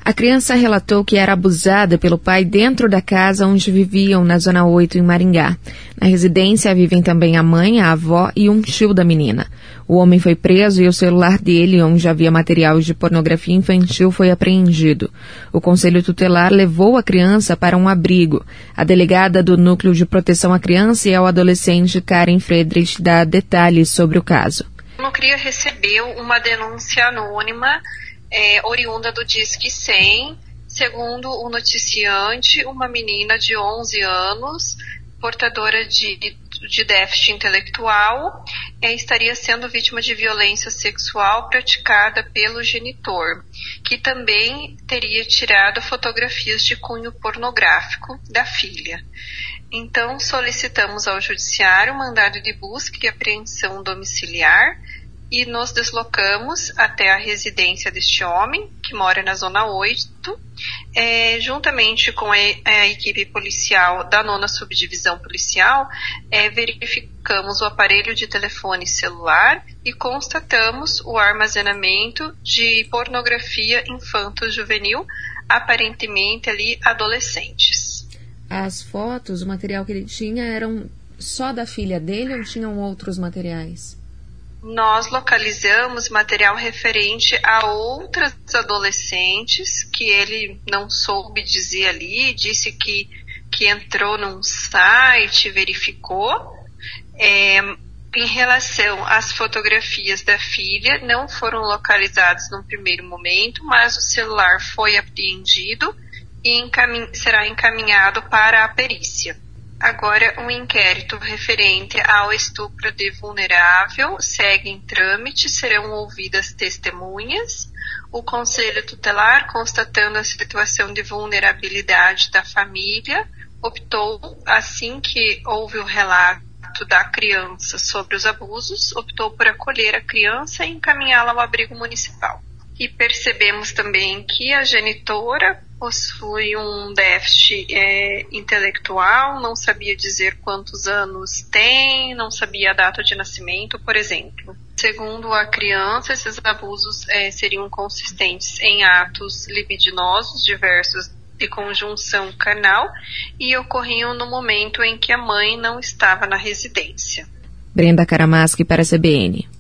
A criança relatou que era abusada pelo pai dentro da casa onde viviam, na Zona 8, em Maringá. Na residência vivem também a mãe, a avó e um tio da menina. O homem foi preso e o celular dele, onde havia material de pornografia infantil, foi apreendido. O Conselho Tutelar levou a criança para um abrigo. A delegada do Núcleo de Proteção à Criança e ao Adolescente, Karen Friedrich, dá detalhes sobre o caso. O Nucria recebeu uma denúncia anônima oriunda do Disque 100, segundo o noticiante, uma menina de 11 anos, portadora de déficit intelectual, estaria sendo vítima de violência sexual praticada pelo genitor, que também teria tirado fotografias de cunho pornográfico da filha. Então, solicitamos ao Judiciário mandado de busca e apreensão domiciliar e nos deslocamos até a residência deste homem, que mora na Zona 8, juntamente com a equipe policial da 9ª Subdivisão Policial, verificamos o aparelho de telefone celular e constatamos o armazenamento de pornografia infanto-juvenil, aparentemente ali adolescentes. As fotos, o material que ele tinha, eram só da filha dele ou tinham outros materiais? Nós localizamos material referente a outras adolescentes que ele não soube dizer ali, disse que entrou num site, verificou. Em relação às fotografias da filha, não foram localizadas no primeiro momento, mas o celular foi apreendido e será encaminhado para a perícia. Agora, um inquérito referente ao estupro de vulnerável segue em trâmite, serão ouvidas testemunhas. O Conselho Tutelar, constatando a situação de vulnerabilidade da família, optou, assim que houve o relato da criança sobre os abusos, optou por acolher a criança e encaminhá-la ao abrigo municipal. E percebemos também que a genitora possui um déficit intelectual, não sabia dizer quantos anos tem, não sabia a data de nascimento, por exemplo. Segundo a criança, esses abusos seriam consistentes em atos libidinosos diversos de conjunção carnal e ocorriam no momento em que a mãe não estava na residência. Brenda Karamaschi para a CBN.